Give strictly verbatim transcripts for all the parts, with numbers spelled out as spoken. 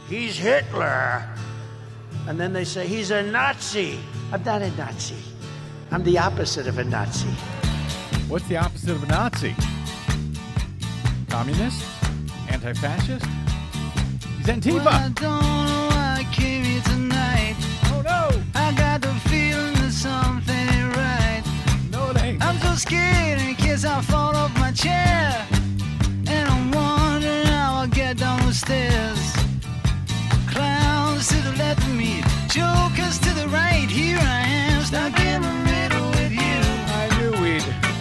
he's Hitler. And then they say, he's a Nazi. I'm not a Nazi. I'm the opposite of a Nazi. What's the opposite of a Nazi? Communist? Anti-fascist? He's Antifa. Well, I don't know why I came here tonight. Oh, no. I got the feeling that something ain't right. No, it ain't. I'm so scared in case I fall off my chair. And I'm wondering how I'll get down the stairs. Clowns to the left of me, jokers to the right. Here I am, stuck in the middle with you. I knew we'd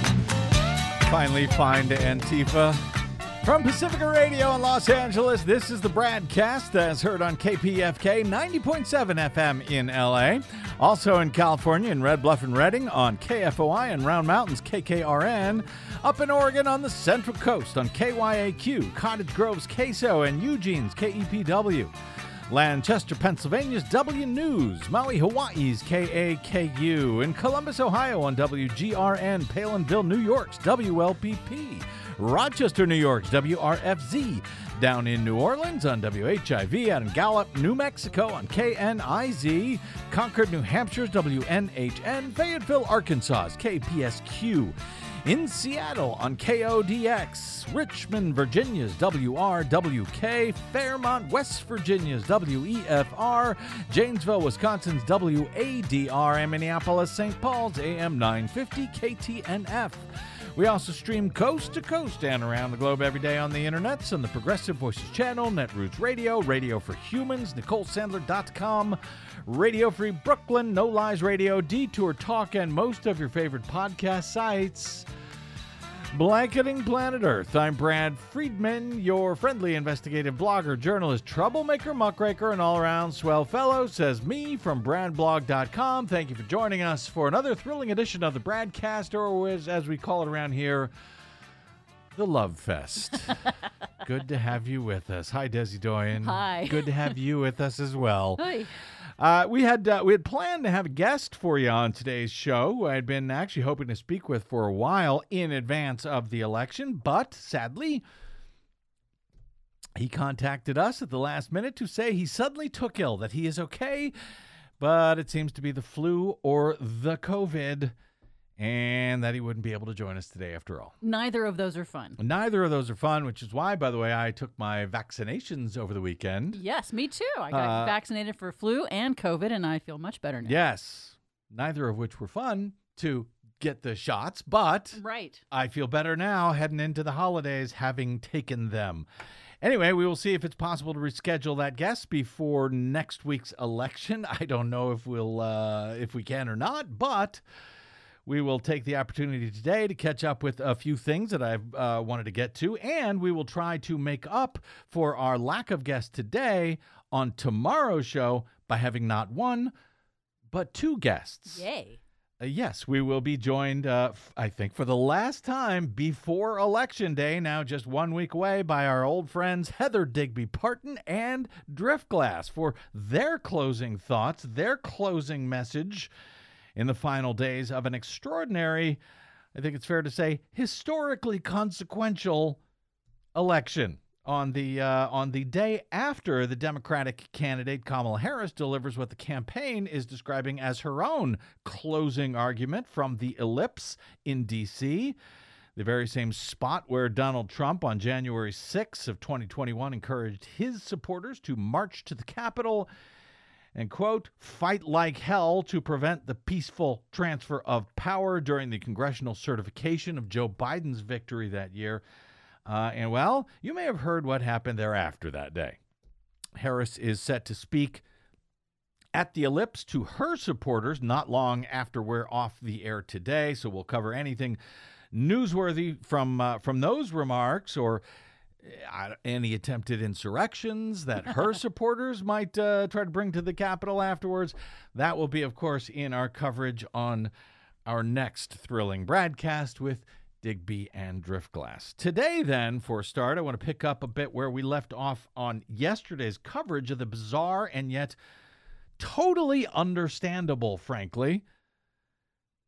finally find Antifa. From Pacifica Radio in Los Angeles, this is the Bradcast, as heard on K P F K ninety point seven F M in L A. Also in California in Red Bluff and Redding on K F O I and Round Mountains K K R N. Up in Oregon on the Central Coast on K Y A Q, Cottage Grove's K S O, and Eugene's K E P W. Lancaster, Pennsylvania's W News, Maui, Hawaii's K A K U, in Columbus, Ohio on W G R N, Palinville, New York's W L P P, Rochester, New York's W R F Z, down in New Orleans on W H I V, out in Gallup, New Mexico on K N I Z, Concord, New Hampshire's W N H N, Fayetteville, Arkansas's K P S Q, in Seattle on K O D X, Richmond, Virginia's W R W K, Fairmont, West Virginia's W E F R, Janesville, Wisconsin's W A D R, and Minneapolis, Saint Paul's A M nine fifty K T N F. We also stream coast to coast and around the globe every day on the internets on the Progressive Voices channel, Netroots Radio, Radio for Humans, Nicole Sandler dot com, Radio Free Brooklyn, No Lies Radio, Detour Talk, and most of your favorite podcast sites. Blanketing Planet Earth. I'm Brad Friedman, your friendly investigative blogger, journalist, troublemaker, muckraker, and all-around swell fellow, says me from brad blog dot com. Thank you for joining us for another thrilling edition of the Bradcast, or as, as we call it around here, the Love Fest. Good to have you with us. Hi, Desi Doyen. Hi. Good to have you with us as well. Hi. Uh, we had uh, we had planned to have a guest for you on today's show, who I had been actually hoping to speak with for a while in advance of the election, but sadly, he contacted us at the last minute to say he suddenly took ill, that he is okay, but it seems to be the flu or the COVID, and that he wouldn't be able to join us today after all. Neither of those are fun. Neither of those are fun, which is why, by the way, I took my vaccinations over the weekend. Yes, me too. I got Uh, vaccinated for flu and COVID, and I feel much better now. Yes, neither of which were fun to get the shots, but Right. I feel better now heading into the holidays having taken them. Anyway, we will see if it's possible to reschedule that guest before next week's election. I don't know if we'll uh, if we can or not, but we will take the opportunity today to catch up with a few things that I've uh, wanted to get to, and we will try to make up for our lack of guests today on tomorrow's show by having not one, but two guests. Yay. Uh, yes, we will be joined, uh, f- I think, for the last time before Election Day, now just one week away, by our old friends Heather Digby Parton and Driftglass for their closing thoughts, their closing message in the final days of an extraordinary, I think it's fair to say, historically consequential election. On the uh, on the day after the Democratic candidate Kamala Harris delivers what the campaign is describing as her own closing argument from the Ellipse in D C, the very same spot where Donald Trump on January sixth of twenty twenty-one encouraged his supporters to march to the Capitol and, quote, fight like hell to prevent the peaceful transfer of power during the congressional certification of Joe Biden's victory that year. Uh, and, well, you may have heard what happened thereafter that day. Harris is set to speak at the Ellipse to her supporters not long after we're off the air today, so we'll cover anything newsworthy from uh, from those remarks, or uh, any attempted insurrections that her supporters might uh, try to bring to the Capitol afterwards. That will be, of course, in our coverage on our next thrilling broadcast with Digby and Driftglass. Today, then, for a start, I want to pick up a bit where we left off on yesterday's coverage of the bizarre and yet totally understandable, frankly,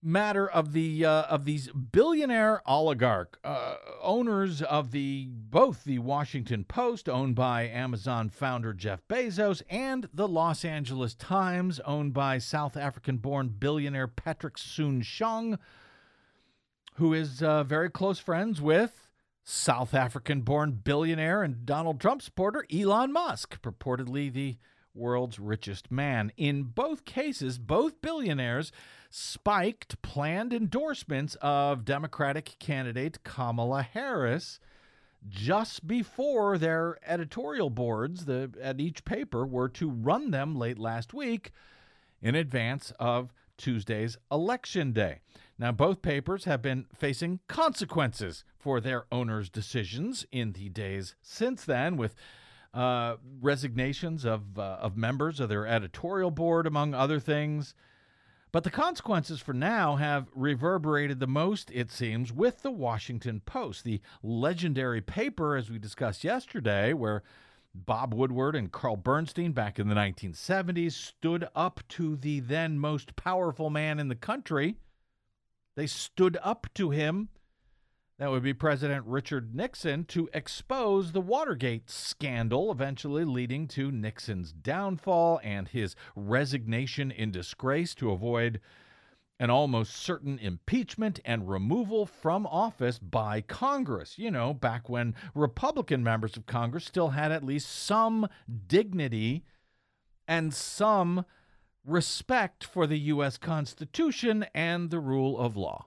matter of the uh, of these billionaire oligarch uh, owners of the both the Washington Post, owned by Amazon founder Jeff Bezos, and the Los Angeles Times, owned by South African-born billionaire Patrick Soon-Shiong, who is uh, very close friends with South African-born billionaire and Donald Trump supporter Elon Musk, purportedly the world's richest man. In both cases, both billionaires spiked planned endorsements of Democratic candidate Kamala Harris just before their editorial boards the, at each paper were to run them late last week in advance of Tuesday's Election Day. Now, both papers have been facing consequences for their owners' decisions in the days since then, with uh, resignations of, uh, of members of their editorial board, among other things. But the consequences for now have reverberated the most, it seems, with the Washington Post, the legendary paper, as we discussed yesterday, where Bob Woodward and Carl Bernstein back in the nineteen seventies stood up to the then most powerful man in the country. They stood up to him, that would be President Richard Nixon, to expose the Watergate scandal, eventually leading to Nixon's downfall and his resignation in disgrace to avoid an almost certain impeachment and removal from office by Congress. You know, back when Republican members of Congress still had at least some dignity and some respect for the U S Constitution and the rule of law.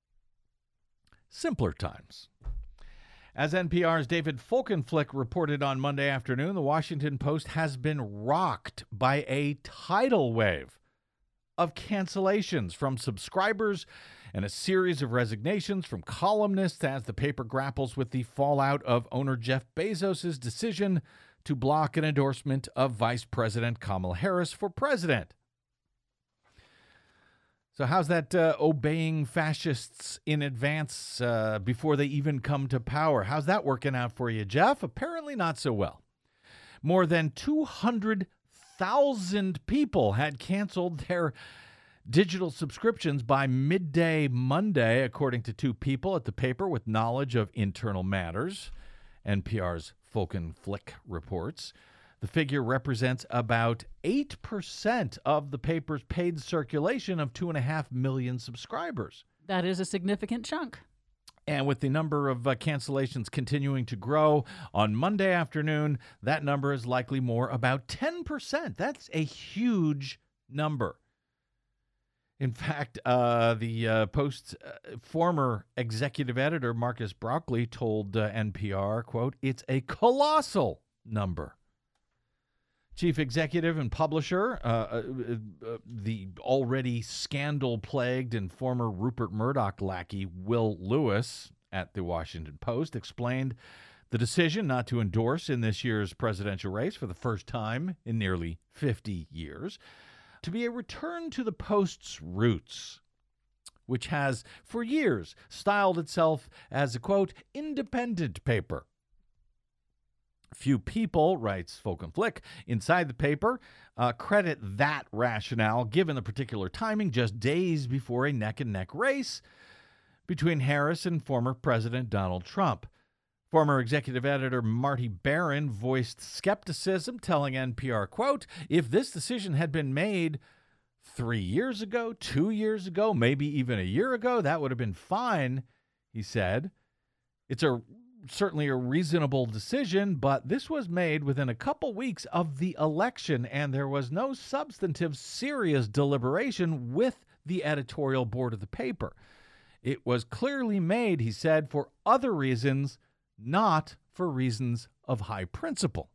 Simpler times. As N P R's David Folkenflik reported on Monday afternoon, the Washington Post has been rocked by a tidal wave of cancellations from subscribers and a series of resignations from columnists as the paper grapples with the fallout of owner Jeff Bezos' decision to block an endorsement of Vice President Kamala Harris for president. So how's that uh, obeying fascists in advance uh, before they even come to power? How's that working out for you, Jeff? Apparently not so well. More than two hundred thousand people had canceled their digital subscriptions by midday Monday, according to two people at the paper with knowledge of internal matters. N P R's Folkenflik reports. The figure represents about eight percent of the paper's paid circulation of two point five million subscribers. That is a significant chunk. And with the number of uh, cancellations continuing to grow, on Monday afternoon, that number is likely more about ten percent. That's a huge number. In fact, uh, the uh, Post's uh, former executive editor, Marcus Broccoli, told uh, N P R, quote, "It's a colossal number." Chief executive and publisher, uh, uh, uh, the already scandal-plagued and former Rupert Murdoch lackey Will Lewis at the Washington Post, explained the decision not to endorse in this year's presidential race for the first time in nearly fifty years to be a return to the Post's roots, which has for years styled itself as a, quote, independent paper. Few people, writes Folkenflik, inside the paper uh, credit that rationale given the particular timing just days before a neck-and-neck race between Harris and former President Donald Trump. Former executive editor Marty Baron voiced skepticism, telling N P R, quote, "If this decision had been made three years ago, two years ago, maybe even a year ago, that would have been fine," he said. It's a certainly a reasonable decision, but this was made within a couple weeks of the election, and there was no substantive, serious deliberation with the editorial board of the paper. It was clearly made, he said, for other reasons, not for reasons of high principle.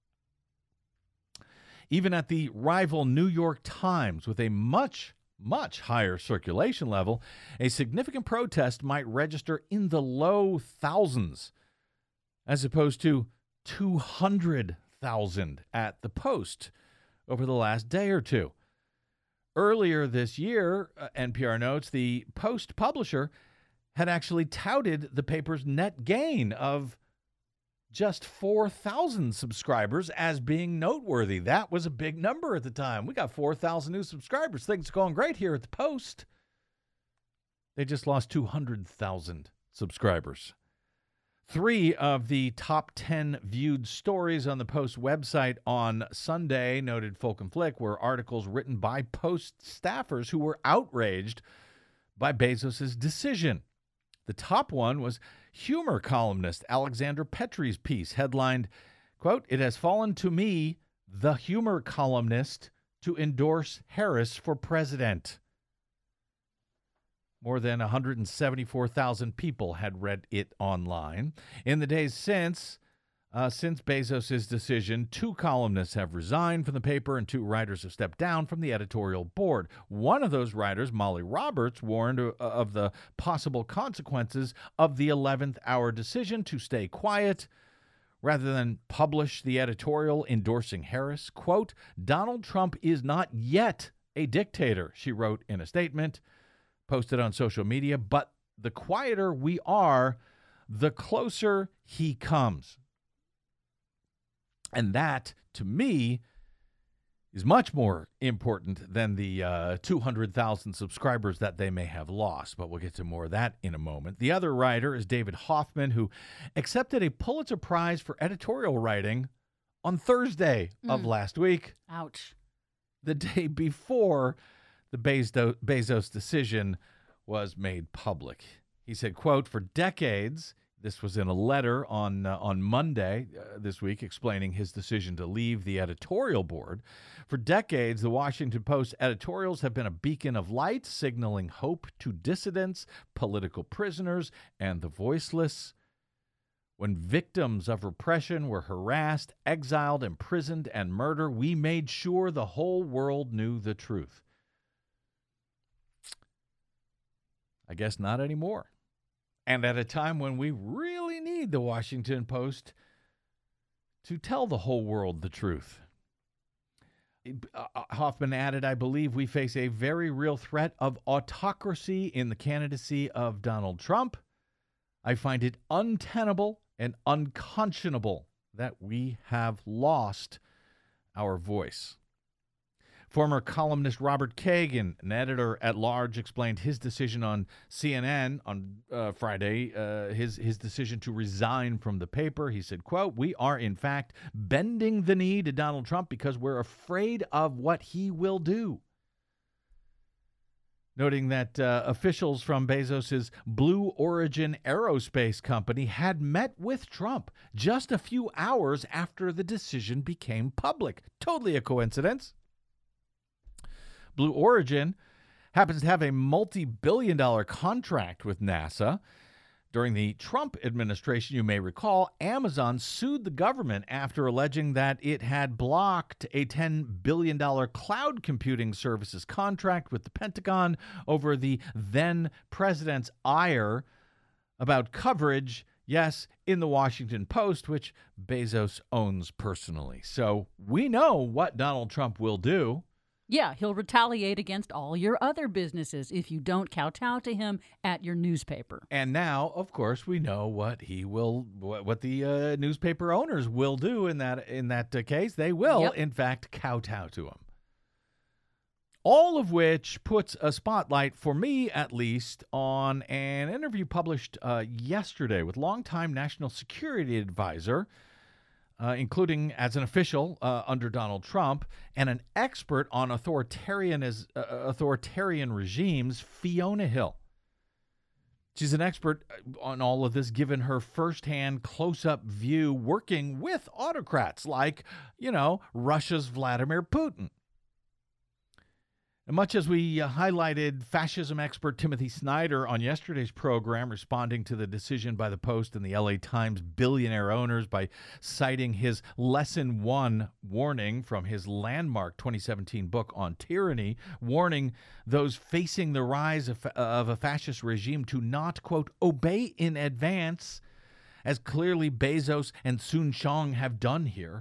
Even at the rival New York Times, with a much much higher circulation level, a significant protest might register in the low thousands, as opposed to two hundred thousand at the Post over the last day or two. Earlier this year, uh, N P R notes, the Post publisher had actually touted the paper's net gain of just four thousand subscribers as being noteworthy. That was a big number at the time. We got four thousand new subscribers. Things are going great here at the Post. They just lost two hundred thousand subscribers. Three of the top ten viewed stories on the Post website on Sunday, noted Folk and Flick, were articles written by Post staffers who were outraged by Bezos' decision. The top one was humor columnist Alexander Petrie's piece, headlined, quote, "It has fallen to me, the humor columnist, to endorse Harris for president." More than one hundred seventy-four thousand people had read it online. In the days since, uh, since Bezos' decision, two columnists have resigned from the paper and two writers have stepped down from the editorial board. One of those writers, Molly Roberts, warned uh, of the possible consequences of the eleventh hour decision to stay quiet rather than publish the editorial endorsing Harris. Quote, "Donald Trump is not yet a dictator," she wrote in a statement posted on social media, "but the quieter we are, the closer he comes." And that, to me, is much more important than the uh, two hundred thousand subscribers that they may have lost. But we'll get to more of that in a moment. The other writer is David Hoffman, who accepted a Pulitzer Prize for editorial writing on Thursday mm. of last week. Ouch. The day before the Bezos, Bezos decision was made public. He said, quote, "For decades," this was in a letter on uh, on Monday uh, this week explaining his decision to leave the editorial board. "For decades, the Washington Post editorials have been a beacon of light, signaling hope to dissidents, political prisoners, and the voiceless. When victims of repression were harassed, exiled, imprisoned, and murdered, we made sure the whole world knew the truth." I guess not anymore. And at a time when we really need the Washington Post to tell the whole world the truth. Hoffman added, "I believe we face a very real threat of autocracy in the candidacy of Donald Trump. I find it untenable and unconscionable that we have lost our voice." Former columnist Robert Kagan, an editor-at-large, explained his decision on C N N on uh, Friday, uh, his, his decision to resign from the paper. He said, quote, "We are, in fact, bending the knee to Donald Trump because we're afraid of what he will do." Noting that uh, officials from Bezos' Blue Origin aerospace company had met with Trump just a few hours after the decision became public. Totally a coincidence. Blue Origin happens to have a multi-billion dollar contract with NASA. During the Trump administration, you may recall, Amazon sued the government after alleging that it had blocked a ten billion dollars cloud computing services contract with the Pentagon over the then president's ire about coverage, yes, in the Washington Post, which Bezos owns personally. So we know what Donald Trump will do. Yeah, he'll retaliate against all your other businesses if you don't kowtow to him at your newspaper. And now, of course, we know what he will, what, what the uh, newspaper owners will do in that in that uh, case. They will, yep. in fact, kowtow to him. All of which puts a spotlight, for me at least, on an interview published uh, yesterday with longtime national security advisor, Uh, including as an official uh, under Donald Trump, and an expert on authoritarian, as, uh, authoritarian regimes, Fiona Hill. She's an expert on all of this, given her firsthand, close-up view working with autocrats like, you know, Russia's Vladimir Putin. And much as we uh, highlighted fascism expert Timothy Snyder on yesterday's program, responding to the decision by the Post and the L A Times billionaire owners by citing his lesson one warning from his landmark twenty seventeen book on tyranny, warning those facing the rise of, of a fascist regime to not, quote, obey in advance, as clearly Bezos and Sun Chong have done here.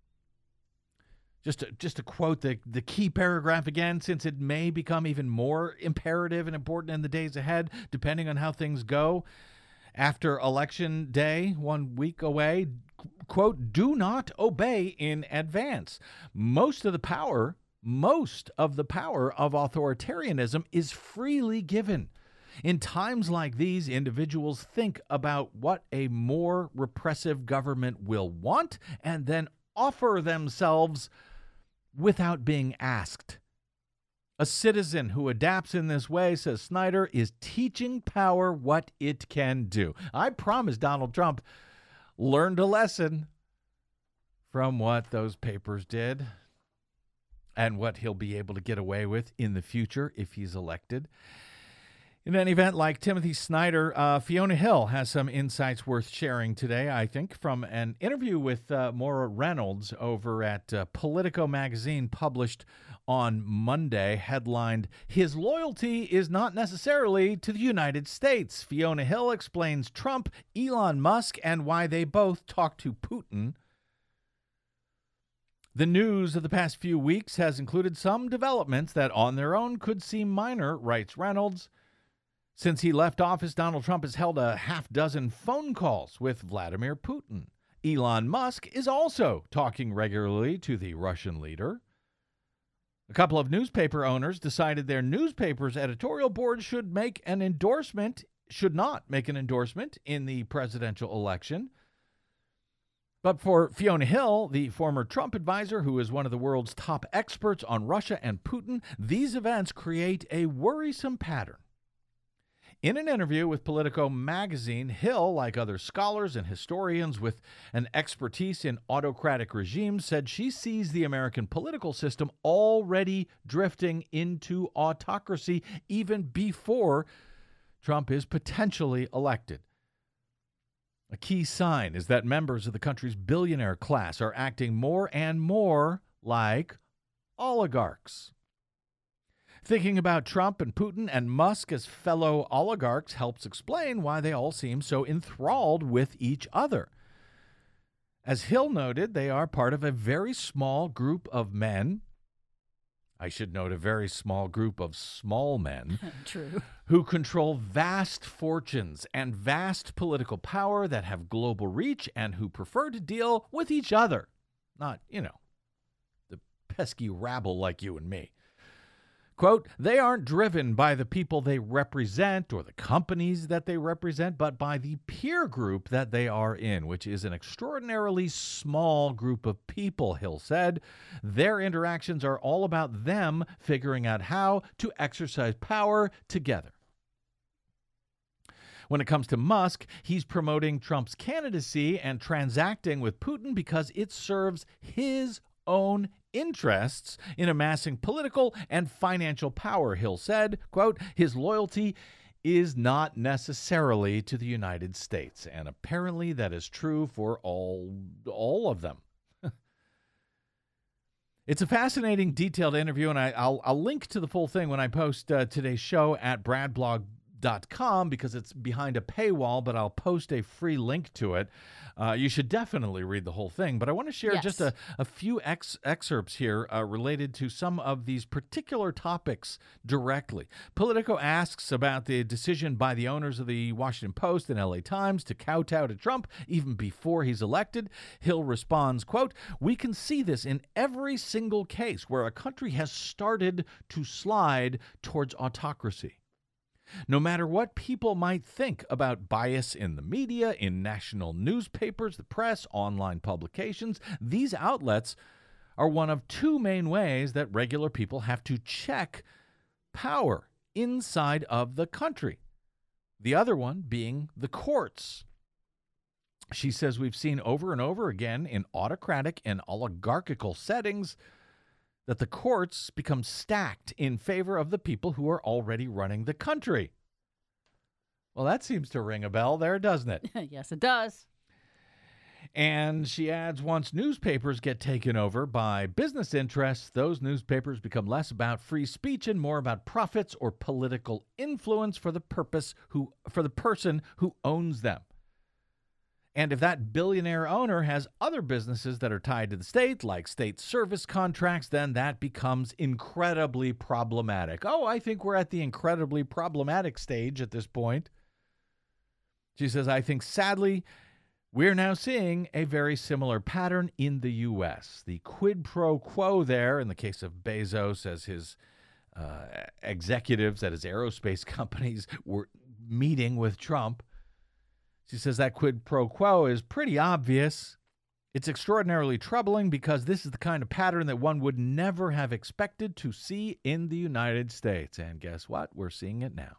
Just to, just to quote the, the key paragraph again, since it may become even more imperative and important in the days ahead, depending on how things go. After Election Day, one week away, quote, "Do not obey in advance. Most of the power, most of the power of authoritarianism is freely given. In times like these, individuals think about what a more repressive government will want and then offer themselves without being asked. A citizen who adapts in this way, says Snyder, is teaching power what it can do. I promise Donald Trump learned a lesson from what those papers did and what he'll be able to get away with in the future if he's elected. In any event, like Timothy Snyder, uh, Fiona Hill has some insights worth sharing today, I think, from an interview with uh, Maura Reynolds over at uh, Politico magazine, published on Monday, headlined, "His Loyalty is Not Necessarily to the United States." Fiona Hill explains Trump, Elon Musk, and why they both talk to Putin. The news of the past few weeks has included some developments that on their own could seem minor, writes Reynolds. Since he left office, Donald Trump has held a half dozen phone calls with Vladimir Putin. Elon Musk is also talking regularly to the Russian leader. A couple of newspaper owners decided their newspaper's editorial board should make an endorsement, should not make an endorsement in the presidential election. But for Fiona Hill, the former Trump advisor, who is one of the world's top experts on Russia and Putin, these events create a worrisome pattern. In an interview with Politico magazine, Hill, like other scholars and historians with an expertise in autocratic regimes, said she sees the American political system already drifting into autocracy even before Trump is potentially elected. A key sign is that members of the country's billionaire class are acting more and more like oligarchs. Thinking about Trump and Putin and Musk as fellow oligarchs helps explain why they all seem so enthralled with each other. As Hill noted, they are part of a very small group of men. I should note a very small group of small men. True. Who control vast fortunes and vast political power that have global reach and who prefer to deal with each other. Not, you know, the pesky rabble like you and me. Quote, they aren't driven by the people they represent or the companies that they represent, but by the peer group that they are in, which is an extraordinarily small group of people, Hill said. Their interactions are all about them figuring out how to exercise power together. When it comes to Musk, he's promoting Trump's candidacy and transacting with Putin because it serves his own interests in amassing political and financial power, Hill said. Quote, his loyalty is not necessarily to the United States. And apparently that is true for all, all of them. It's a fascinating, detailed interview, and I, I'll, I'll link to the full thing when I post uh, today's show at brad blog dot com because it's behind a paywall, but I'll post a free link to it. Uh, you should definitely read the whole thing, but I want to share Yes. just a, a few ex- excerpts here uh, related to some of these particular topics directly. Politico asks about the decision by the owners of the Washington Post and L A Times to kowtow to Trump even before he's elected. Hill responds, quote, we can see this in every single case where a country has started to slide towards autocracy. No matter what people might think about bias in the media, in national newspapers, the press, online publications, these outlets are one of two main ways that regular people have to check power inside of the country. The other one being the courts. She says we've seen over and over again in autocratic and oligarchical settings that the courts become stacked in favor of the people who are already running the country. Well, that seems to ring a bell there, doesn't it? Yes, it does. And she adds, once newspapers get taken over by business interests, those newspapers become less about free speech and more about profits or political influence for the purpose who for the person who owns them. And if that billionaire owner has other businesses that are tied to the state, like state service contracts, then that becomes incredibly problematic. Oh, I think we're at the incredibly problematic stage at this point. She says, I think sadly, we're now seeing a very similar pattern in the U S. The quid pro quo there, in the case of Bezos as his uh, executives at his aerospace companies were meeting with Trump. She says that quid pro quo is pretty obvious. It's extraordinarily troubling because this is the kind of pattern that one would never have expected to see in the United States. And guess what? We're seeing it now.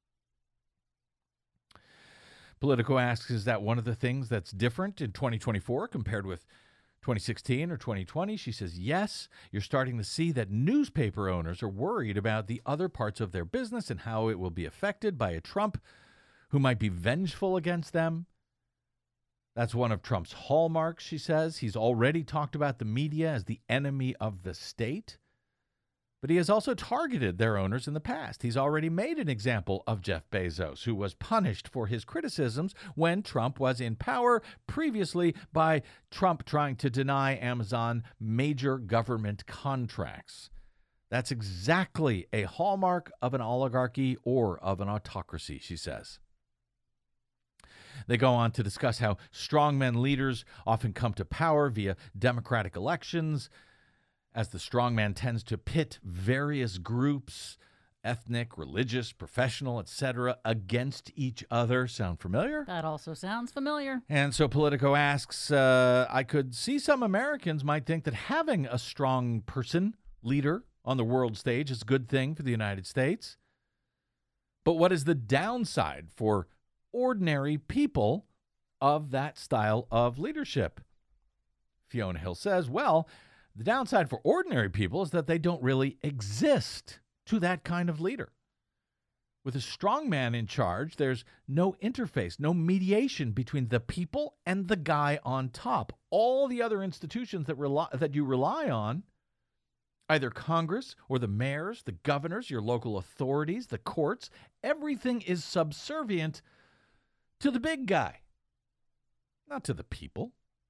Politico asks, is that one of the things that's different in twenty twenty-four compared with twenty sixteen or twenty twenty? She says, yes, you're starting to see that newspaper owners are worried about the other parts of their business and how it will be affected by a Trump who might be vengeful against them. That's one of Trump's hallmarks, she says. He's already talked about the media as the enemy of the state, but he has also targeted their owners in the past. He's already made an example of Jeff Bezos, who was punished for his criticisms when Trump was in power previously by Trump trying to deny Amazon major government contracts. That's exactly a hallmark of an oligarchy or of an autocracy, she says. They go on to discuss how strongman leaders often come to power via democratic elections, as the strongman tends to pit various groups, ethnic, religious, professional, et cetera, against each other. Sound familiar? That also sounds familiar. And so Politico asks, uh, I could see some Americans might think that having a strong person, leader, on the world stage is a good thing for the United States. But what is the downside for ordinary people of that style of leadership? Fiona Hill says, well, the downside for ordinary people is that they don't really exist to that kind of leader. With a strong man in charge, there's no interface, no mediation between the people and the guy on top. All the other institutions that rely, that you rely on, either Congress or the mayors, the governors, your local authorities, the courts, everything is subservient to the big guy, not to the people.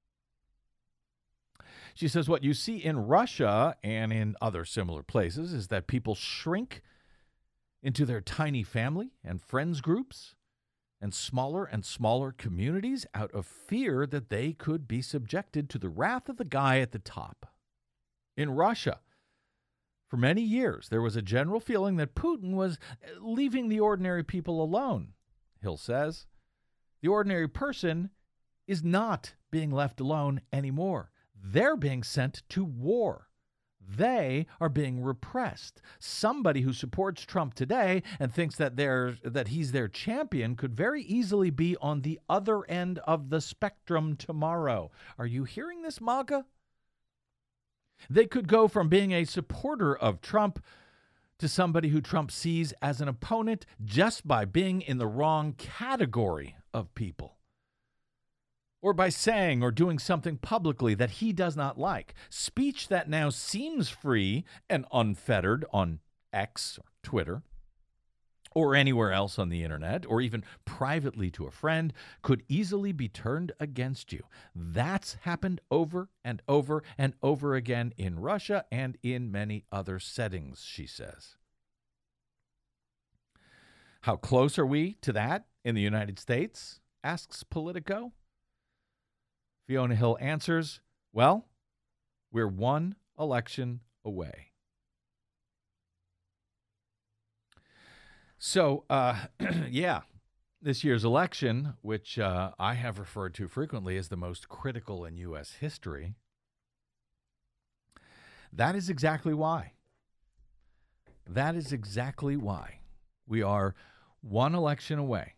She says what you see in Russia and in other similar places is that people shrink into their tiny family and friends groups and smaller and smaller communities out of fear that they could be subjected to the wrath of the guy at the top. In Russia, for many years, there was a general feeling that Putin was leaving the ordinary people alone. Hill says, the ordinary person is not being left alone anymore. They're being sent to war. They are being repressed. Somebody who supports Trump today and thinks that they're, that he's their champion could very easily be on the other end of the spectrum tomorrow. Are you hearing this, MAGA? They could go from being a supporter of Trump to somebody who Trump sees as an opponent just by being in the wrong category of people, or by saying or doing something publicly that he does not like. Speech that now seems free and unfettered on X or Twitter or anywhere else on the internet, or even privately to a friend, could easily be turned against you. That's happened over and over and over again in Russia and in many other settings, she says. How close are we to that in the United States? Asks Politico. Fiona Hill answers, well, we're one election away. So, uh, yeah, this year's election, which uh, I have referred to frequently as the most critical in U S history, that is exactly why. That is exactly why we are one election away.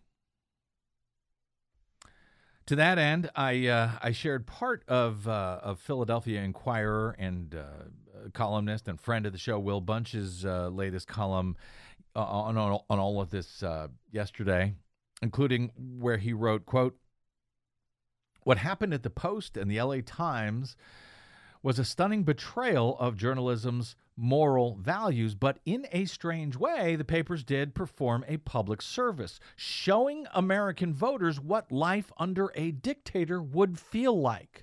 To that end, I uh, I shared part of uh, of Philadelphia Inquirer and uh, columnist and friend of the show Will Bunch's uh, latest column uh, on, on on all of this uh, yesterday, including where he wrote, quote, "What happened at the Post and the L A Times was a stunning betrayal of journalism's moral values, but in a strange way, the papers did perform a public service, showing American voters what life under a dictator would feel like."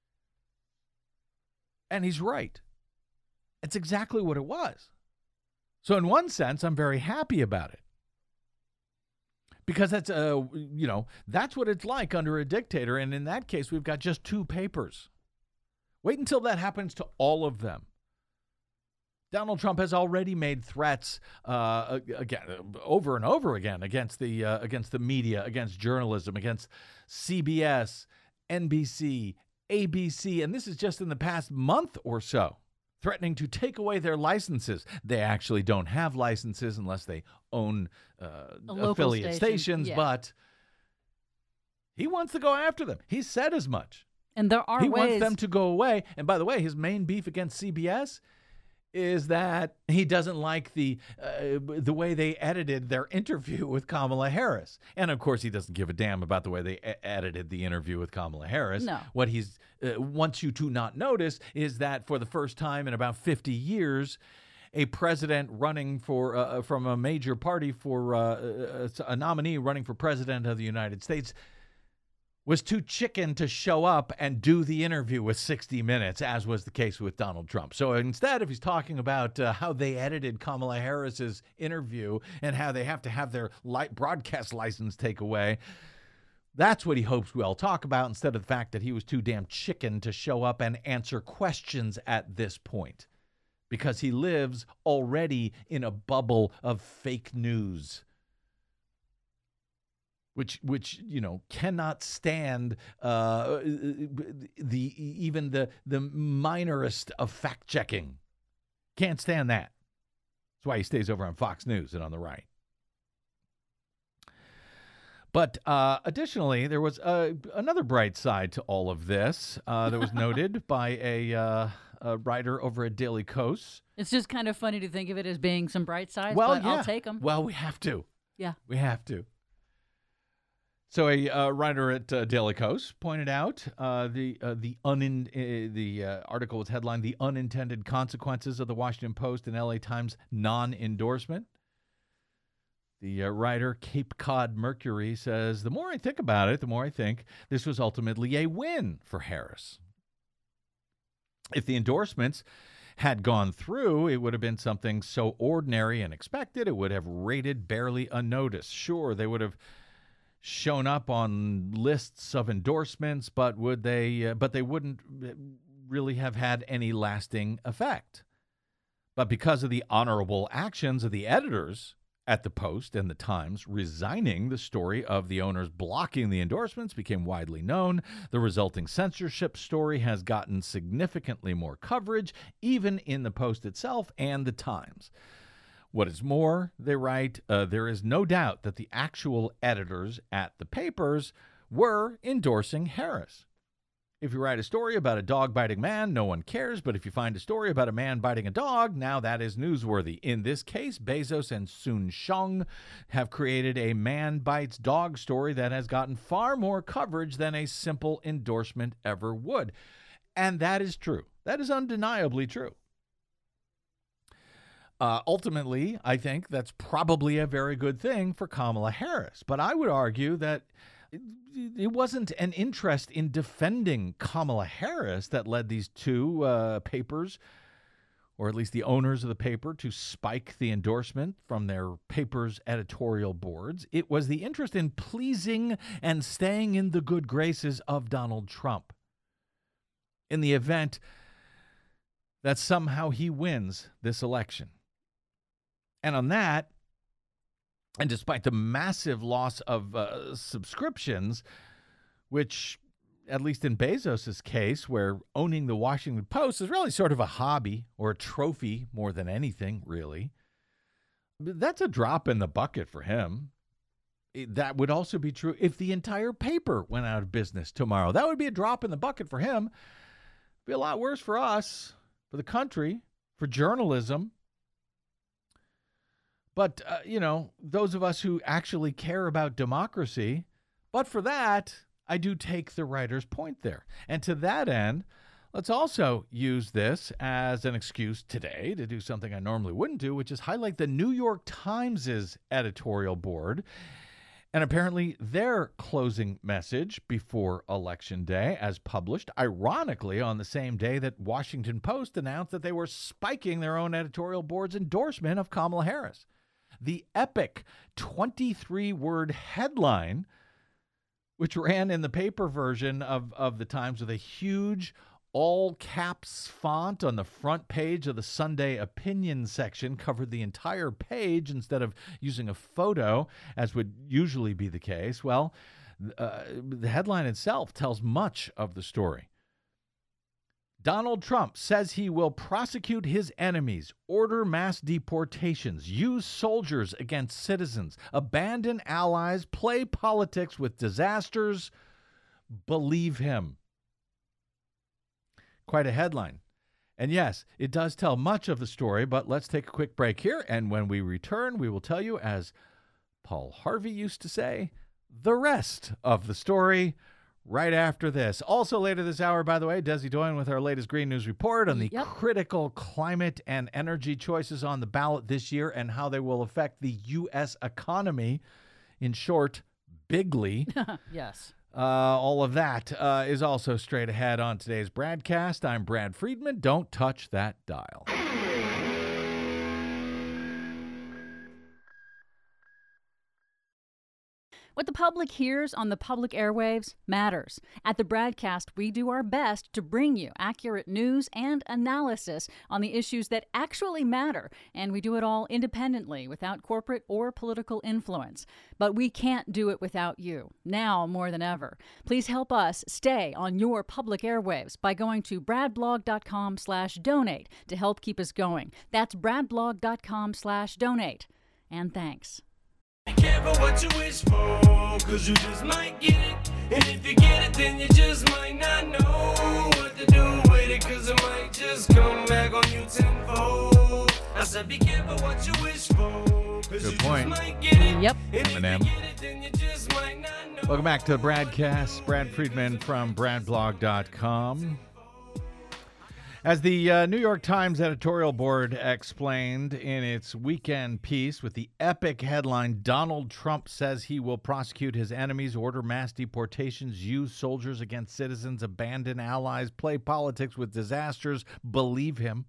And he's right. It's exactly what it was. So in one sense, I'm very happy about it. Because that's, uh, you know, that's what it's like under a dictator. And in that case, we've got just two papers. Wait until that happens to all of them. Donald Trump has already made threats uh, again, over and over again against the uh, against the media, against journalism, against C B S, N B C, A B C, and this is just in the past month or so, threatening to take away their licenses. They actually don't have licenses unless they own uh, affiliate station. stations, yeah. But he wants to go after them. He said as much. And there are he ways. wants them to go away. And by the way, his main beef against C B S is that he doesn't like the uh, the way they edited their interview with Kamala Harris. And, of course, he doesn't give a damn about the way they e- edited the interview with Kamala Harris. No. What he uh, wants you to not notice is that for the first time in about fifty years, a president running for uh, from a major party for uh, a nominee running for president of the United States was too chicken to show up and do the interview with sixty minutes, as was the case with Donald Trump. So instead, if he's talking about uh, how they edited Kamala Harris's interview and how they have to have their light broadcast license take away, that's what he hopes we'll talk about, instead of the fact that he was too damn chicken to show up and answer questions at this point, because he lives already in a bubble of fake news. Which, which you know, cannot stand uh, the even the the minorest of fact checking. Can't stand that. That's why he stays over on Fox News and on the right. But uh, additionally, there was uh, another bright side to all of this uh, that was noted by a, uh, a writer over at Daily Kos. It's just kind of funny to think of it as being some bright sides, well, but yeah. I'll take them. Well, we have to. Yeah, we have to. So a uh, writer at uh, Daily Kos pointed out uh, the uh, the unin- uh, the uh, article was headlined "The Unintended Consequences of the Washington Post and L A Times Non-Endorsement." The uh, writer, Cape Cod Mercury, says, "The more I think about it, the more I think this was ultimately a win for Harris. If the endorsements had gone through, it would have been something so ordinary and expected, it would have rated barely unnoticed. Sure, they would have shown up on lists of endorsements, but would they? Uh, but they wouldn't really have had any lasting effect. But because of the honorable actions of the editors at the Post and the Times resigning, the story of the owners blocking the endorsements became widely known. The resulting censorship story has gotten significantly more coverage, even in the Post itself and the Times. What is more," they write, uh, "there is no doubt that the actual editors at the papers were endorsing Harris. If you write a story about a dog-biting man, no one cares, but if you find a story about a man biting a dog, now that is newsworthy. In this case, Bezos and Sun Sheng have created a man bites dog story that has gotten far more coverage than a simple endorsement ever would." And that is true. That is undeniably true. Uh, ultimately, I think that's probably a very good thing for Kamala Harris. But I would argue that it wasn't an interest in defending Kamala Harris that led these two uh, papers, or at least the owners of the paper, to spike the endorsement from their paper's editorial boards. It was the interest in pleasing and staying in the good graces of Donald Trump, in the event that somehow he wins this election. And on that, and despite the massive loss of uh, subscriptions, which, at least in Bezos' case, where owning the Washington Post is really sort of a hobby or a trophy more than anything, really, that's a drop in the bucket for him. That would also be true if the entire paper went out of business tomorrow. That would be a drop in the bucket for him. It'd be a lot worse for us, for the country, for journalism. But, uh, you know, those of us who actually care about democracy, but for that, I do take the writer's point there. And to that end, let's also use this as an excuse today to do something I normally wouldn't do, which is highlight the New York Times' editorial board. And apparently their closing message before Election Day, as published, ironically, on the same day that Washington Post announced that they were spiking their own editorial board's endorsement of Kamala Harris. The epic twenty-three word headline, which ran in the paper version of, of the Times with a huge all caps font on the front page of the Sunday opinion section covered the entire page instead of using a photo, as would usually be the case. Well, uh, the headline itself tells much of the story. Donald Trump says he will prosecute his enemies, order mass deportations, use soldiers against citizens, abandon allies, play politics with disasters. Believe him. Quite a headline. And yes, it does tell much of the story, but let's take a quick break here. And when we return, we will tell you, as Paul Harvey used to say, the rest of the story right after this. Also later this hour, by the way, Desi Doyen with our latest Green News Report on the Yep. critical climate and energy choices on the ballot this year and how they will affect the U S economy. In short, bigly. Yes. Uh, all of that uh, is also straight ahead on today's broadcast. I'm Brad Friedman. Don't touch that dial. What the public hears on the public airwaves matters. At the Broadcast, we do our best to bring you accurate news and analysis on the issues that actually matter, and we do it all independently, without corporate or political influence. But we can't do it without you, now more than ever. Please help us stay on your public airwaves by going to bradblog.com slash donate to help keep us going. That's bradblog.com slash donate. And thanks. Be careful what you wish for, cause you just might get it. And if you get it, then you just might not know what to do with it, cause it might just come back on you tenfold. I said be careful what you wish for, cause Good you point. just might get it. Yep. And if Eminem. you get it, then you just might not know. Welcome back to the Bradcast. Brad Friedman from bradblog dot com. As the uh, New York Times editorial board explained in its weekend piece with the epic headline, Donald Trump says he will prosecute his enemies, order mass deportations, use soldiers against citizens, abandon allies, play politics with disasters, believe him.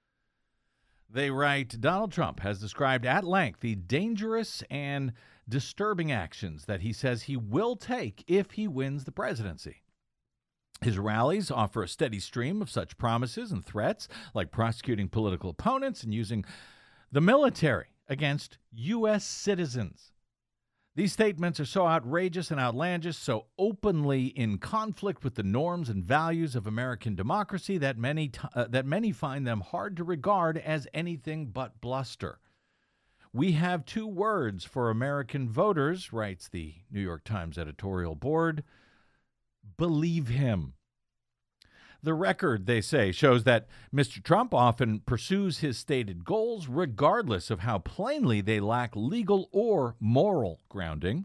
They write, Donald Trump has described at length the dangerous and disturbing actions that he says he will take if he wins the presidency. His rallies offer a steady stream of such promises and threats, like prosecuting political opponents and using the military against U S citizens. These statements are so outrageous and outlandish, so openly in conflict with the norms and values of American democracy that many t- uh, that many find them hard to regard as anything but bluster. We have two words for American voters, writes the New York Times editorial board. Believe him. The record, they say, shows that Mister Trump often pursues his stated goals regardless of how plainly they lack legal or moral grounding.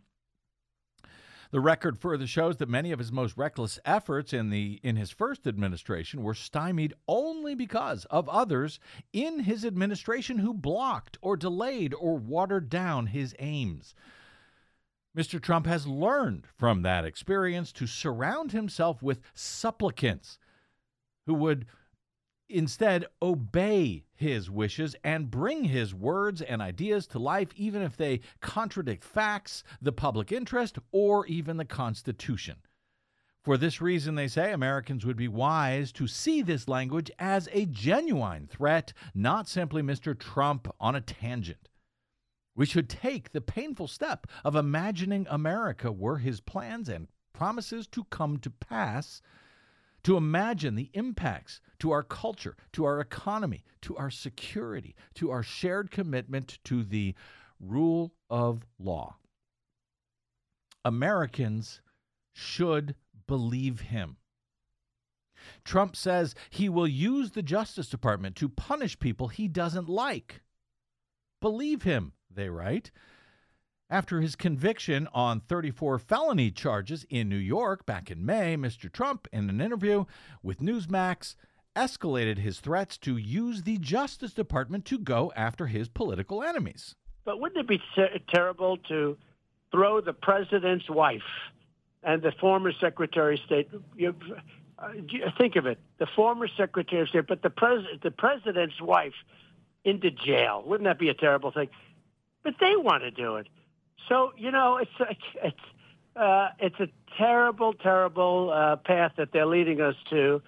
The record further shows that many of his most reckless efforts in the in his first administration were stymied only because of others in his administration who blocked or delayed or watered down his aims. Mister Trump has learned from that experience to surround himself with supplicants who would instead obey his wishes and bring his words and ideas to life, even if they contradict facts, the public interest, or even the Constitution. For this reason, they say, Americans would be wise to see this language as a genuine threat, not simply Mister Trump on a tangent. We should take the painful step of imagining America were his plans and promises to come to pass, to imagine the impacts to our culture, to our economy, to our security, to our shared commitment to the rule of law. Americans should believe him. Trump says he will use the Justice Department to punish people he doesn't like. Believe him, they write. After his conviction on thirty-four felony charges in New York back in May, Mister Trump, in an interview with Newsmax, escalated his threats to use the Justice Department to go after his political enemies. But wouldn't it be ter- terrible to throw the president's wife and the former Secretary of State? You, uh, think of it, the former Secretary of State, but the pres- the president's wife into jail. Wouldn't that be a terrible thing? But they want to do it. So, you know, it's like, it's uh, it's a terrible, terrible uh, path that they're leading us to.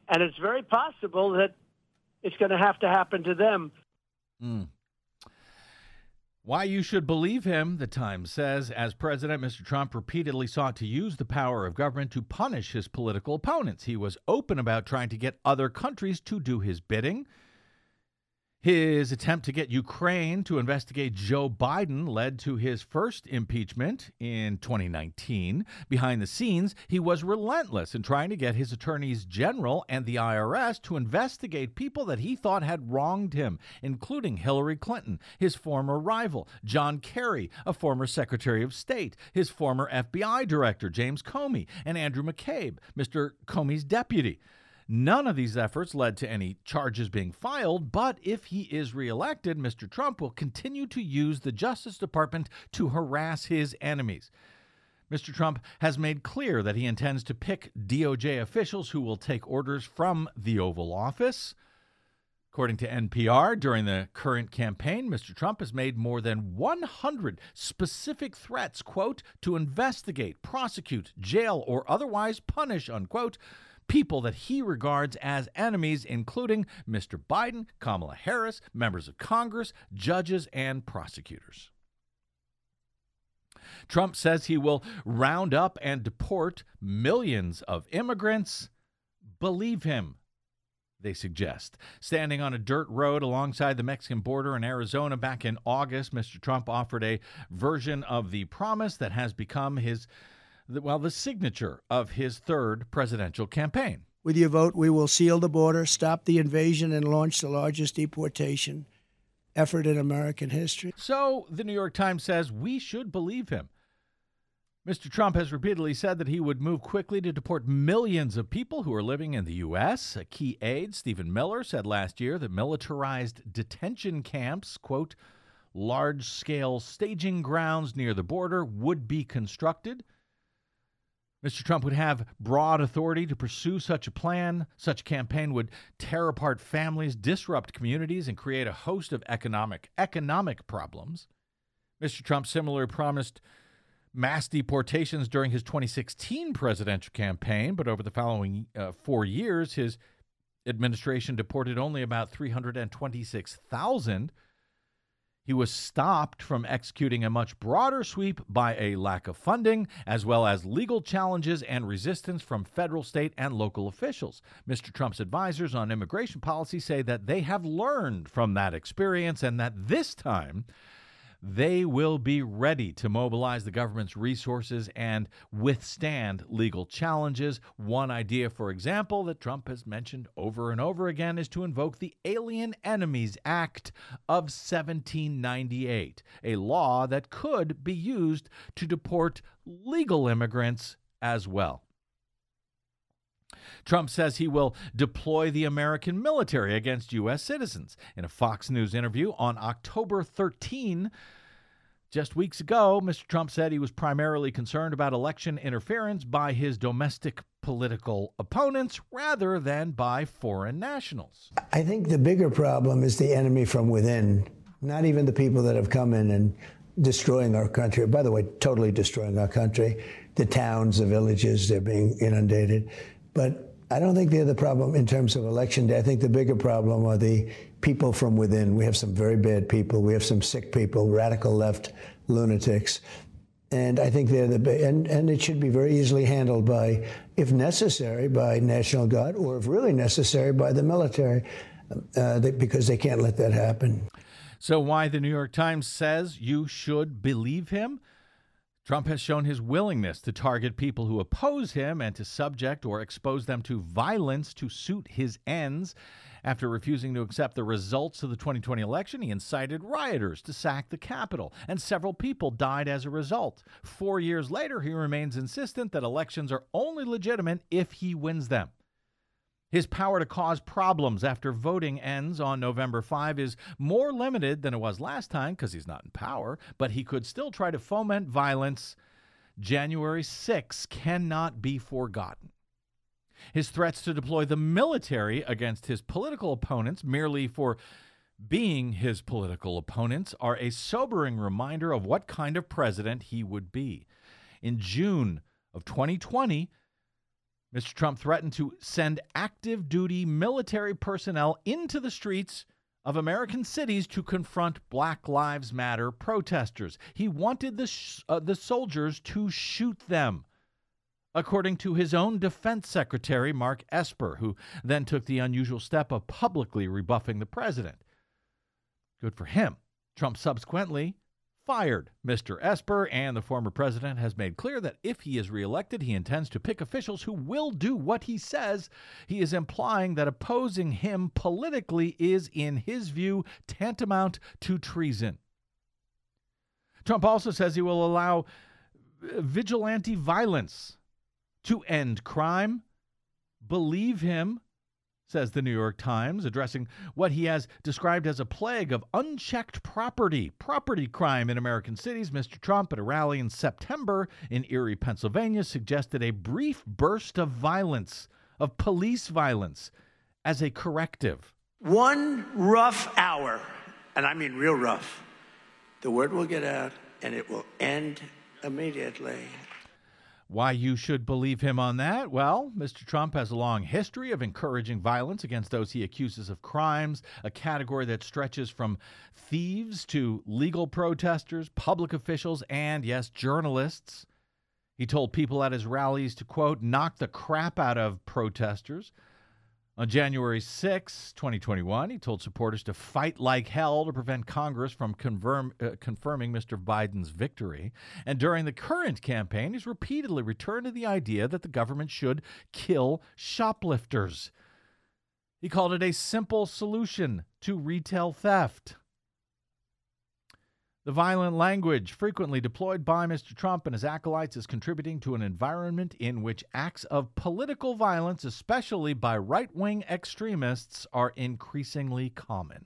And it's very possible that it's going to have to happen to them. Mm. Why you should believe him, the Times says. As president, Mister Trump repeatedly sought to use the power of government to punish his political opponents. He was open about trying to get other countries to do his bidding. His attempt to get Ukraine to investigate Joe Biden led to his first impeachment in twenty nineteen. Behind the scenes, he was relentless in trying to get his attorneys general and the I R S to investigate people that he thought had wronged him, including Hillary Clinton, his former rival, John Kerry, a former Secretary of State, his former F B I director, James Comey, and Andrew McCabe, Mister Comey's deputy. None of these efforts led to any charges being filed, but if he is reelected, Mister Trump will continue to use the Justice Department to harass his enemies. Mister Trump has made clear that he intends to pick D O J officials who will take orders from the Oval Office. According to N P R, during the current campaign, Mister Trump has made more than one hundred specific threats, quote, to investigate, prosecute, jail, or otherwise punish, unquote, people that he regards as enemies, including Mister Biden, Kamala Harris, members of Congress, judges, and prosecutors. Trump says he will round up and deport millions of immigrants. Believe him, they suggest. Standing on a dirt road alongside the Mexican border in Arizona back in August, Mister Trump offered a version of the promise that has become his well, the signature of his third presidential campaign. With your vote, we will seal the border, stop the invasion, and launch the largest deportation effort in American history. So the New York Times says we should believe him. Mister Trump has repeatedly said that he would move quickly to deport millions of people who are living in the U S. A key aide, Stephen Miller, said last year that militarized detention camps, quote, large-scale staging grounds near the border would be constructed. Mister Trump would have broad authority to pursue such a plan. Such a campaign would tear apart families, disrupt communities, and create a host of economic economic problems. Mister Trump similarly promised mass deportations during his twenty sixteen presidential campaign, but over the following uh, four years, his administration deported only about three hundred twenty-six thousand. He was stopped from executing a much broader sweep by a lack of funding, as well as legal challenges and resistance from federal, state, and local officials. Mister Trump's advisors on immigration policy say that they have learned from that experience and that this time they will be ready to mobilize the government's resources and withstand legal challenges. One idea, for example, that Trump has mentioned over and over again is to invoke the Alien Enemies Act of seventeen ninety-eight, a law that could be used to deport legal immigrants as well. Trump says he will deploy the American military against U S citizens. In a Fox News interview on October thirteenth, just weeks ago, Mister Trump said he was primarily concerned about election interference by his domestic political opponents rather than by foreign nationals. I think the bigger problem is the enemy from within, not even the people that have come in and destroying our country. By the way, totally destroying our country. The towns, the villages, they're being inundated. But I don't think they're the problem in terms of election day. I think the bigger problem are the people from within. We have some very bad people. We have some sick people, radical left lunatics. And I think they're the, and, and it should be very easily handled by, if necessary, by National Guard, or if really necessary, by the military, uh, they, because they can't let that happen. So why the New York Times says you should believe him? Trump has shown his willingness to target people who oppose him and to subject or expose them to violence to suit his ends. After refusing to accept the results of the twenty twenty election, he incited rioters to sack the Capitol, and several people died as a result. Four years later, he remains insistent that elections are only legitimate if he wins them. His power to cause problems after voting ends on November fifth is more limited than it was last time because he's not in power, but he could still try to foment violence. January sixth cannot be forgotten. His threats to deploy the military against his political opponents merely for being his political opponents are a sobering reminder of what kind of president he would be. In June of twenty twenty, Mister Trump threatened to send active duty military personnel into the streets of American cities to confront Black Lives Matter protesters. He wanted the, sh- uh, the soldiers to shoot them, according to his own defense secretary, Mark Esper, who then took the unusual step of publicly rebuffing the president. Good for him. Trump subsequently fired Mister Esper, and the former president has made clear that if he is reelected, he intends to pick officials who will do what he says. He is implying that opposing him politically is, in his view, tantamount to treason. Trump also says he will allow vigilante violence to end crime. Believe him, says the New York Times, addressing what he has described as a plague of unchecked property, property crime in American cities. Mister Trump, at a rally in September in Erie, Pennsylvania, suggested a brief burst of violence, of police violence, as a corrective. One rough hour, and I mean real rough, the word will get out and it will end immediately. Why you should believe him on that? Well, Mister Trump has a long history of encouraging violence against those he accuses of crimes, a category that stretches from thieves to legal protesters, public officials, and, yes, journalists. He told people at his rallies to, quote, knock the crap out of protesters. On January sixth, twenty twenty-one, he told supporters to fight like hell to prevent Congress from confirm, uh, confirming Mister Biden's victory. And during the current campaign, he's repeatedly returned to the idea that the government should kill shoplifters. He called it a simple solution to retail theft. The violent language frequently deployed by Mister Trump and his acolytes is contributing to an environment in which acts of political violence, especially by right-wing extremists, are increasingly common.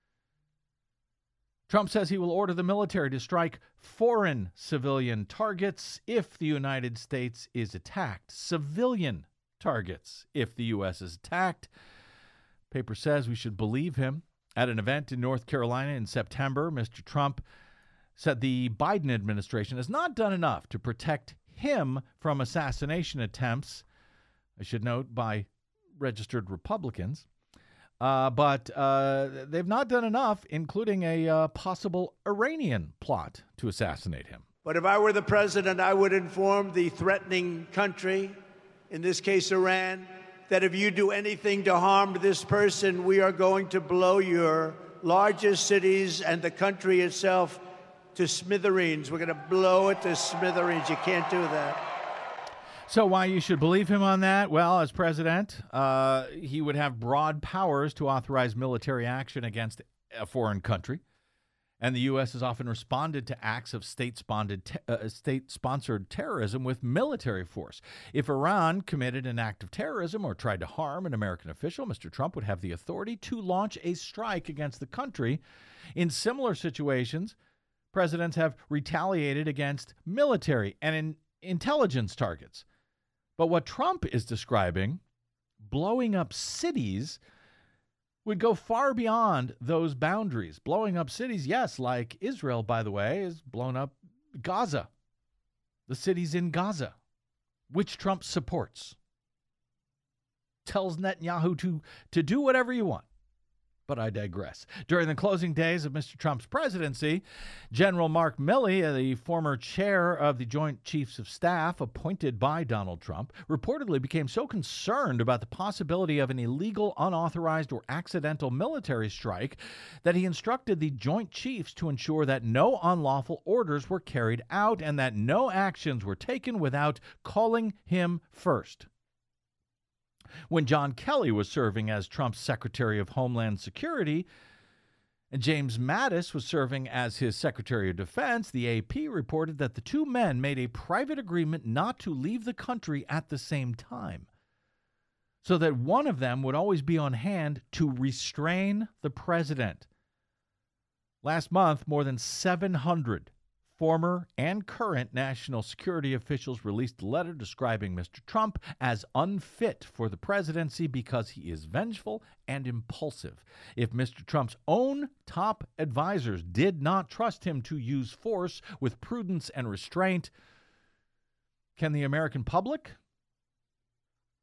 Trump says he will order the military to strike foreign civilian targets if the United States is attacked. Civilian targets if the U S is attacked. Paper says we should believe him. At an event in North Carolina in September, Mister Trump said the Biden administration has not done enough to protect him from assassination attempts, I should note, by registered Republicans. Uh, but uh, they've not done enough, including a uh, possible Iranian plot to assassinate him. But if I were the president, I would inform the threatening country, in this case Iran, that if you do anything to harm this person, we are going to blow your largest cities and the country itself to smithereens. We're going to blow it to smithereens. You can't do that. So why you should believe him on that? Well, as president, uh, he would have broad powers to authorize military action against a foreign country. And the U S has often responded to acts of state-sponsored, te- uh, state-sponsored terrorism with military force. If Iran committed an act of terrorism or tried to harm an American official, Mister Trump would have the authority to launch a strike against the country. In similar situations, presidents have retaliated against military and in intelligence targets. But what Trump is describing, blowing up cities, would go far beyond those boundaries. Blowing up cities, yes, like Israel, by the way, has blown up Gaza, the cities in Gaza, which Trump supports. Tells Netanyahu to, to do whatever you want. But I digress. During the closing days of Mister Trump's presidency, General Mark Milley, the former chair of the Joint Chiefs of Staff appointed by Donald Trump, reportedly became so concerned about the possibility of an illegal, unauthorized, or accidental military strike that he instructed the Joint Chiefs to ensure that no unlawful orders were carried out and that no actions were taken without calling him first. When John Kelly was serving as Trump's Secretary of Homeland Security and James Mattis was serving as his Secretary of Defense, the A P reported that the two men made a private agreement not to leave the country at the same time, so that one of them would always be on hand to restrain the president. Last month, more than seven hundred former and current national security officials released a letter describing Mister Trump as unfit for the presidency because he is vengeful and impulsive. If Mister Trump's own top advisors did not trust him to use force with prudence and restraint, can the American public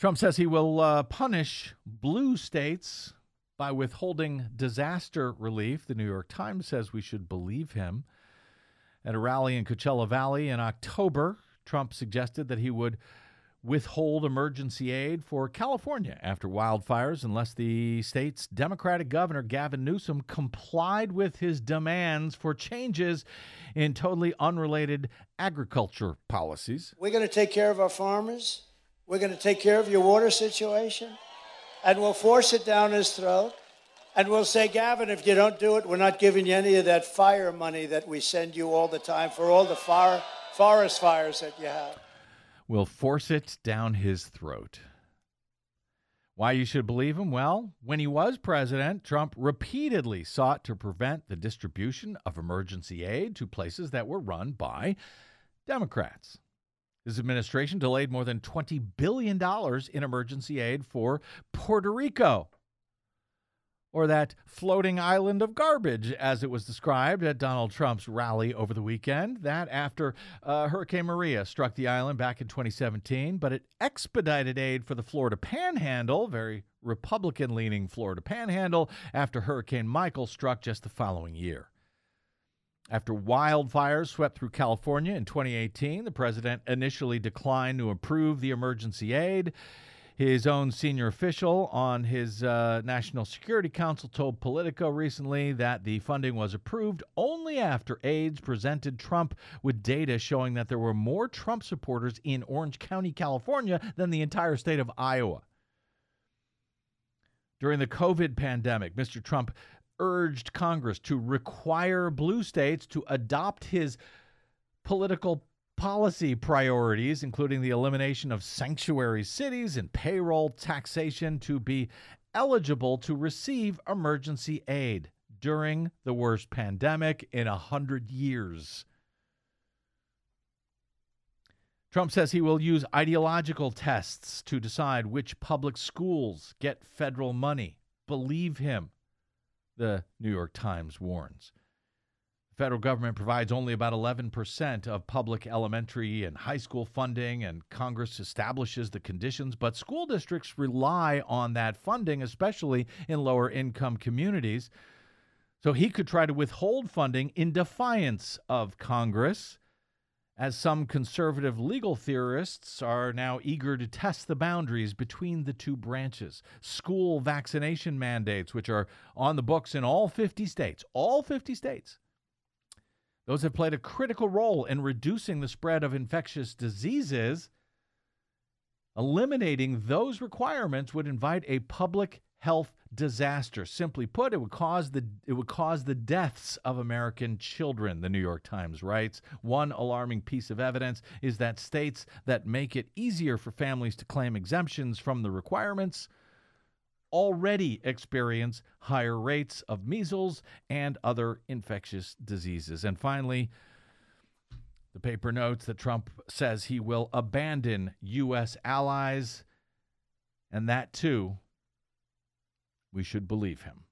Trump says he will uh, punish blue states by withholding disaster relief. The New York Times says we should believe him. At a rally in Coachella Valley in October, Trump suggested that he would withhold emergency aid for California after wildfires unless the state's Democratic governor, Gavin Newsom, complied with his demands for changes in totally unrelated agriculture policies. We're going to take care of our farmers. We're going to take care of your water situation. And we'll force it down his throat. And we'll say, Gavin, if you don't do it, we're not giving you any of that fire money that we send you all the time for all the fire, forest fires that you have. We'll force it down his throat. Why you should believe him? Well, when he was president, Trump repeatedly sought to prevent the distribution of emergency aid to places that were run by Democrats. His administration delayed more than twenty billion dollars in emergency aid for Puerto Rico, or that floating island of garbage, as it was described at Donald Trump's rally over the weekend. That after uh, Hurricane Maria struck the island back in twenty seventeen, but it expedited aid for the Florida Panhandle, very Republican-leaning Florida Panhandle, after Hurricane Michael struck just the following year. After wildfires swept through California in twenty eighteen, the president initially declined to approve the emergency aid. His own senior official on his uh, National Security Council told Politico recently that the funding was approved only after aides presented Trump with data showing that there were more Trump supporters in Orange County, California, than the entire state of Iowa. During the COVID pandemic, Mister Trump urged Congress to require blue states to adopt his political policy priorities, including the elimination of sanctuary cities and payroll taxation, to be eligible to receive emergency aid during the worst pandemic in a hundred years. Trump says he will use ideological tests to decide which public schools get federal money. Believe him, the New York Times warns. The federal government provides only about eleven percent of public elementary and high school funding, and Congress establishes the conditions, but school districts rely on that funding, especially in lower-income communities. So he could try to withhold funding in defiance of Congress, as some conservative legal theorists are now eager to test the boundaries between the two branches. School vaccination mandates, which are on the books in all fifty states, all fifty states. Those have played a critical role in reducing the spread of infectious diseases. Eliminating those requirements would invite a public health disaster. Simply put, it would cause the it would cause the deaths of American children, the New York Times writes. One alarming piece of evidence is that states that make it easier for families to claim exemptions from the requirements already experience higher rates of measles and other infectious diseases. And finally, the paper notes that Trump says he will abandon U S allies, and that too, we should believe him.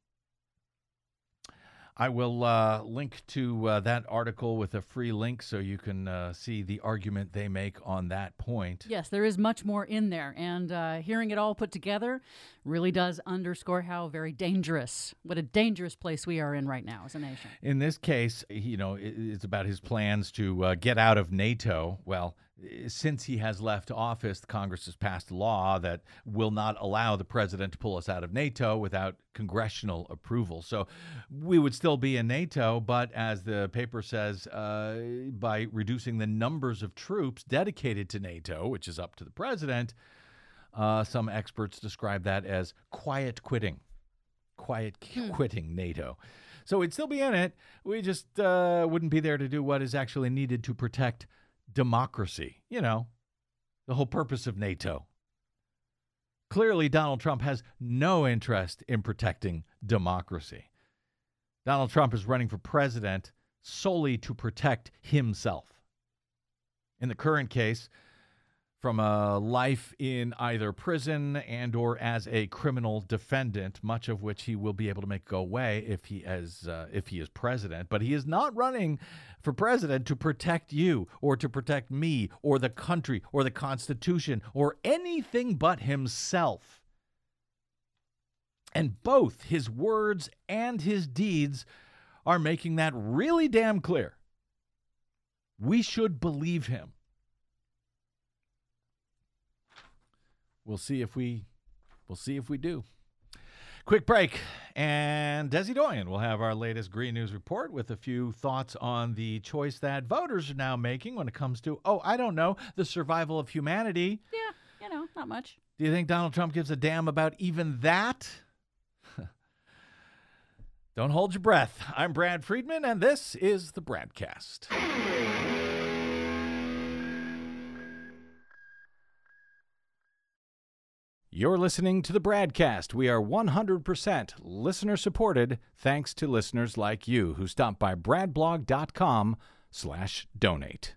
I will uh, link to uh, that article with a free link so you can uh, see the argument they make on that point. Yes, there is much more in there, and uh, hearing it all put together really does underscore how very dangerous, what a dangerous place we are in right now as a nation. In this case, you know, it's about his plans to uh, get out of NATO. Well, since he has left office, Congress has passed a law that will not allow the president to pull us out of NATO without congressional approval. So we would still be in NATO, but as the paper says, uh, by reducing the numbers of troops dedicated to NATO, which is up to the president, uh, some experts describe that as quiet quitting, quiet Hmm. quitting NATO. So we'd still be in it. We just uh, wouldn't be there to do what is actually needed to protect democracy. You know, the whole purpose of NATO. Clearly, Donald Trump has no interest in protecting democracy. Donald Trump is running for president solely to protect himself. In the current case, from a life in either prison and or as a criminal defendant, much of which he will be able to make go away if he as uh, if he is president. But he is not running for president to protect you or to protect me or the country or the Constitution or anything but himself. And both his words and his deeds are making that really damn clear. We should believe him. We'll see if we we'll see if we do. Quick break, and Desi Doyen will have our latest Green News report with a few thoughts on the choice that voters are now making when it comes to, oh, I don't know, the survival of humanity. Yeah, you know, not much. Do you think Donald Trump gives a damn about even that? Don't hold your breath. I'm Brad Friedman, and this is the Bradcast. You're listening to the Bradcast. We are one hundred percent listener-supported thanks to listeners like you who stop by bradblog.com slash donate.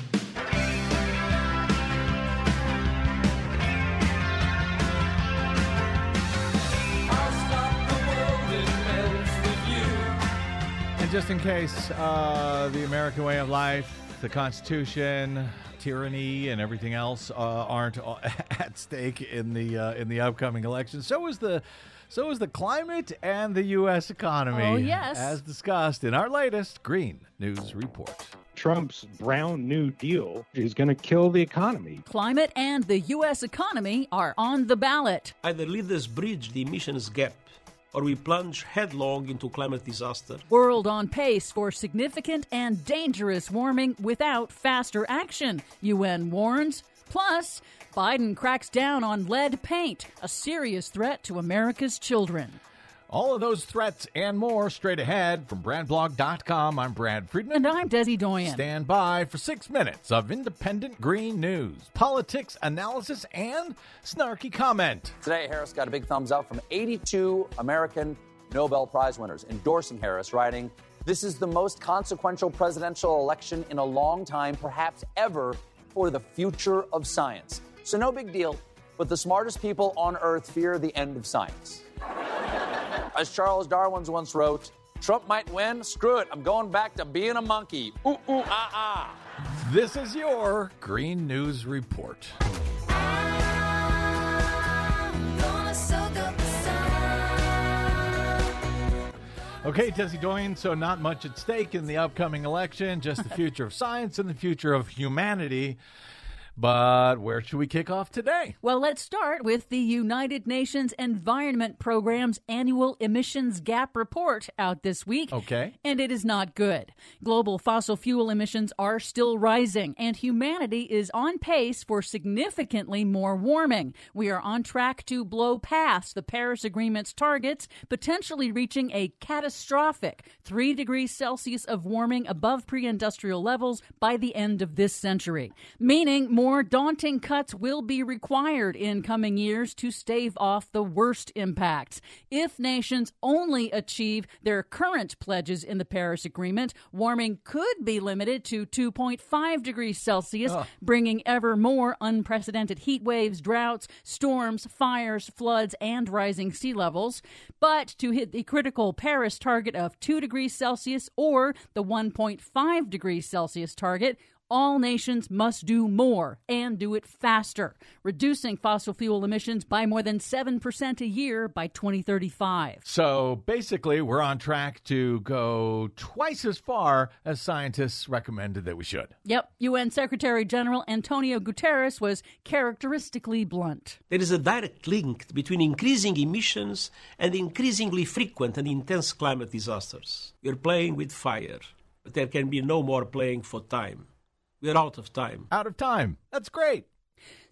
And just in case uh, the American way of life, the Constitution, tyranny, and everything else uh, aren't at stake in the uh, in the upcoming election, so is the so is the climate and the U S economy. Oh, yes. As discussed in our latest Green News Report. Trump's Brown New Deal is going to kill the economy. Climate and the U S economy are on the ballot. Either leaders bridge the emissions gap, or we plunge headlong into climate disaster. World on pace for significant and dangerous warming without faster action, U N warns. Plus, Biden cracks down on lead paint, a serious threat to America's children. All of those threats and more straight ahead from Bradblog dot com. I'm Brad Friedman. And I'm Desi Doyen. Stand by for six minutes of independent green news, politics, analysis, and snarky comment. Today, Harris got a big thumbs up from eighty-two American Nobel Prize winners, endorsing Harris, writing, "This is the most consequential presidential election in a long time, perhaps ever, for the future of science. So no big deal, but the smartest people on Earth fear the end of science." As Charles Darwin once wrote, "Trump might win. Screw it. I'm going back to being a monkey. Ooh, ooh, ah, ah." This is your Green News Report. Okay, Desi Doyen, so not much at stake in the upcoming election, just the future of science and the future of humanity. But where should we kick off today? Well, let's start with the United Nations Environment Programme's annual emissions gap report out this week. Okay. And it is not good. Global fossil fuel emissions are still rising, and humanity is on pace for significantly more warming. We are on track to blow past the Paris Agreement's targets, potentially reaching a catastrophic three degrees Celsius of warming above pre-industrial levels by the end of this century, meaning more More daunting cuts will be required in coming years to stave off the worst impacts. If nations only achieve their current pledges in the Paris Agreement, warming could be limited to two point five degrees Celsius, oh. bringing ever more unprecedented heat waves, droughts, storms, fires, floods, and rising sea levels. But to hit the critical Paris target of two degrees Celsius or the one point five degrees Celsius target, all nations must do more and do it faster, reducing fossil fuel emissions by more than seven percent a year by twenty thirty-five. So basically, we're on track to go twice as far as scientists recommended that we should. Yep. U N Secretary General Antonio Guterres was characteristically blunt. There is a direct link between increasing emissions and increasingly frequent and intense climate disasters. We're playing with fire, but there can be no more playing for time. We're out of time. Out of time. That's great.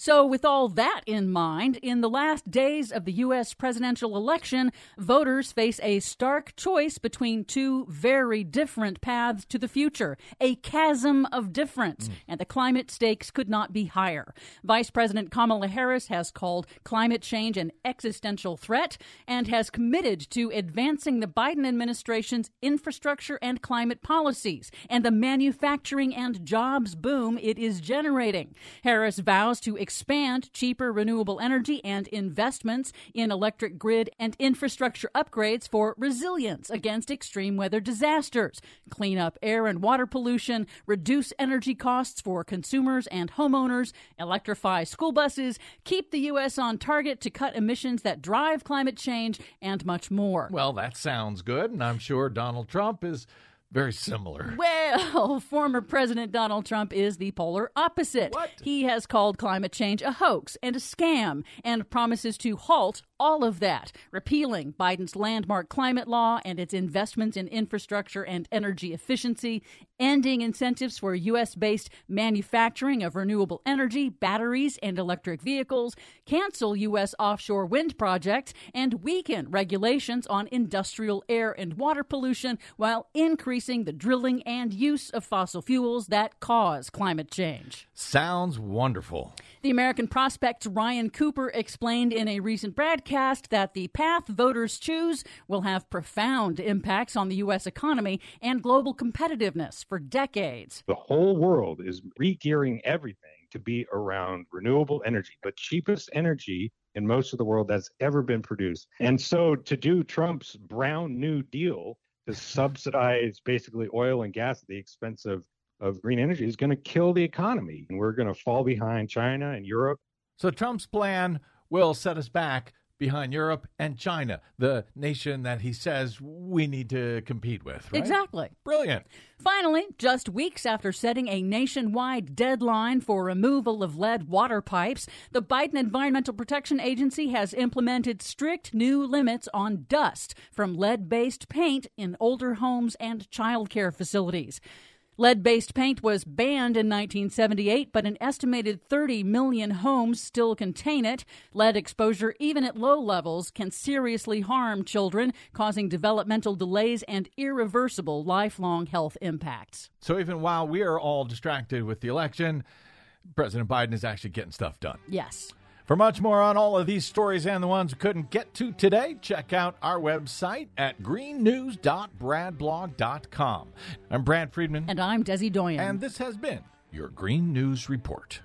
So with all that in mind, in the last days of the U S presidential election, voters face a stark choice between two very different paths to the future, a chasm of difference, mm. and the climate stakes could not be higher. Vice President Kamala Harris has called climate change an existential threat and has committed to advancing the Biden administration's infrastructure and climate policies and the manufacturing and jobs boom it is generating. Harris vows to expand cheaper renewable energy and investments in electric grid and infrastructure upgrades for resilience against extreme weather disasters, clean up air and water pollution, reduce energy costs for consumers and homeowners, electrify school buses, keep the U S on target to cut emissions that drive climate change, and much more. Well, that sounds good, and I'm sure Donald Trump is very similar. Well, former President Donald Trump is the polar opposite. What? He has called climate change a hoax and a scam and promises to halt all of that, repealing Biden's landmark climate law and its investments in infrastructure and energy efficiency, ending incentives for U S-based manufacturing of renewable energy, batteries, and electric vehicles, cancel U S offshore wind projects, and weaken regulations on industrial air and water pollution while increasing the drilling and use of fossil fuels that cause climate change. Sounds wonderful. The American Prospect's Ryan Cooper explained in a recent broadcast that the path voters choose will have profound impacts on the U S economy and global competitiveness for decades. The whole world is re-gearing everything to be around renewable energy, the cheapest energy in most of the world that's ever been produced. And so to do Trump's Brown New Deal to subsidize basically oil and gas at the expense of of green energy is going to kill the economy. And we're going to fall behind China and Europe. So Trump's plan will set us back behind Europe and China, the nation that he says we need to compete with, right? Exactly. Brilliant. Finally, just weeks after setting a nationwide deadline for removal of lead water pipes, the Biden Environmental Protection Agency has implemented strict new limits on dust from lead-based paint in older homes and child care facilities. Lead-based paint was banned in nineteen seventy-eight, but an estimated thirty million homes still contain it. Lead exposure, even at low levels, can seriously harm children, causing developmental delays and irreversible lifelong health impacts. So even while we are all distracted with the election, President Biden is actually getting stuff done. Yes. For much more on all of these stories and the ones we couldn't get to today, check out our website at green news dot brad blog dot com. I'm Brad Friedman. And I'm Desi Doyen. And this has been your Green News Report.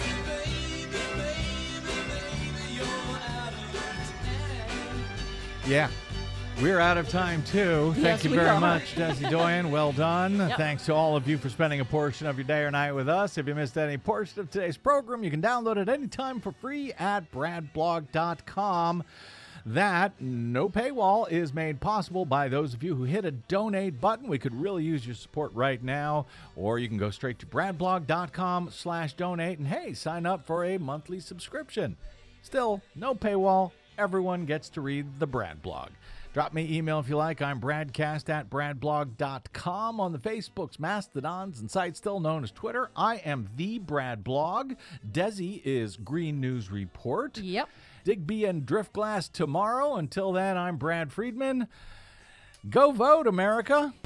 Yeah. We're out of time, too. Thank yes, you very are. much, Desi Doyen. Well done. Yep. Thanks to all of you for spending a portion of your day or night with us. If you missed any portion of today's program, you can download it anytime for free at brad blog dot com. That, no paywall, is made possible by those of you who hit a donate button. We could really use your support right now. Or you can go straight to brad blog dot com slash donate and, hey, sign up for a monthly subscription. Still, no paywall. Everyone gets to read the Brad Blog. Drop me an email if you like. I'm bradcast at brad blog dot com. On the Facebooks, Mastodons, and sites still known as Twitter, I am the Brad Blog. Desi is Green News Report. Yep. Digby and Driftglass tomorrow. Until then, I'm Brad Friedman. Go vote, America.